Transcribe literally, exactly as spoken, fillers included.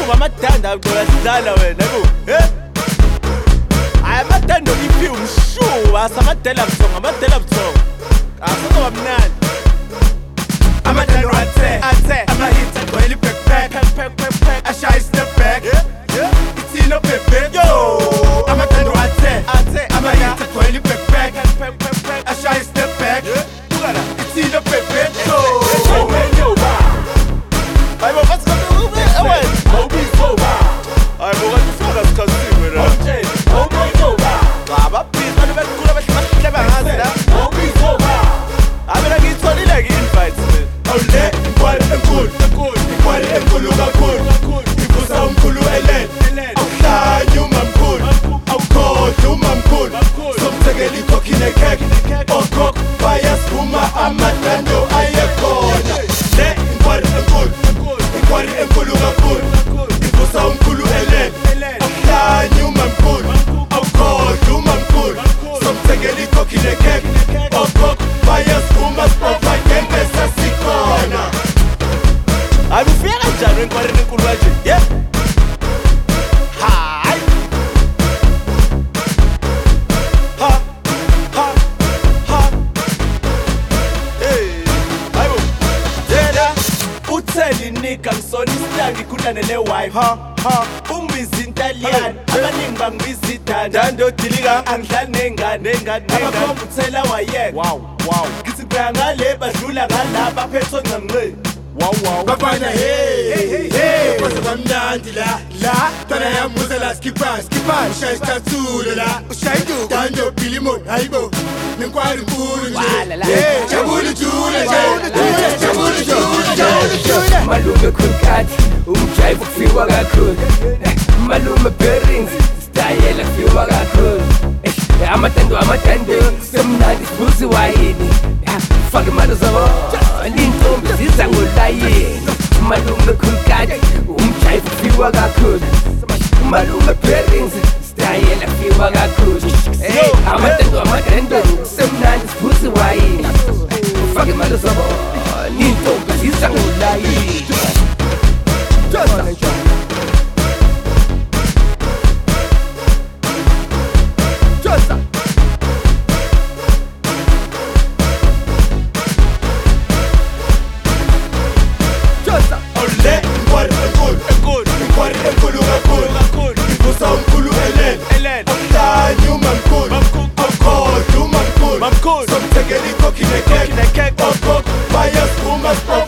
ngoba amadanda uyasidlala wena yabo. Eh? Hayi amadanda iphi umshuba asamadela buthongo amadela buthongo. Akuzoba mnandi. Amadanda athe athe ama-hits agcwele i-backpack ashaya i-step back ithina pepe yo. Amadanda athe athe ama-hits agcwele i-backpack ashaya i-step back ithina pepe yo. Hayi bo bathi ube away. Awubizova. Hayi bo kanti ufaka sikhathini wena. Okay. Awubizova. Baba please bantu bekhula bahleba ngazi la. Awubizova. Abela ngitholile ke invite mina. Awule inkwali enkulu enkulu inkwali enkulu kakhulu ivusa umkhulu elele awuhlanye umamkhulu awukhohlwa umamkhulu somthekela ikhokhi nekhekhe okhokho bayasivuma amadando ayekhona. Le inkwali enkulu inkwali enkulu kakhulu ivusa umkhulu elele awuhlanye umamkhulu awukhohlwa umamkhulu somthekela ikhokhi nekhekhe okhokho bayasivuma spova gembe sasikhona. Alufika kanjani enkwaleni enkulu kanje? Yeah. Hayi. Ha. Ha. Ha. Hey. Hayibo. Yena utheli nika ngisona isitangi khulane ne-wife. Ha. Ha. Ungibiza Italian. Abaningi bangibiza idanda. Dando dilika angidlali nengane nengane nengane. Abakhombuthela wayeka. Wow. Wow. Ngithi kuya ngale badlula ngala baphethwe ngamnqe. Wow wow. Bafana hey hey hey kwase kwamnandi la la tana yamuza la skipper skipper ushaya isicathulo la ushaya induku dando bilimon hayibo nenkwali nkulu nje jabulu jule jabulu jule malume khulkati umjive kufiwa kakhulu malume bearings style kufiwa kakhulu amatando amatando semnandi sibuzi wayini fake imali zabo lintombi ziza ngolayini malume khulkati umjive kufiwa kakhulu malume bearings style kufiwa kakhulu amatando amatando semnandi sibuzi wayini fake imali zabo lintombi ziza ngolayini. Awule inkwali enkulu enkulu inkwali enkulu kakhulu ivusa umkhulu elele awuhlanye umamkhulu awukhohlwa umamkhulu somthekela ikhokhi nekhekhe okhokho bayasivuma spova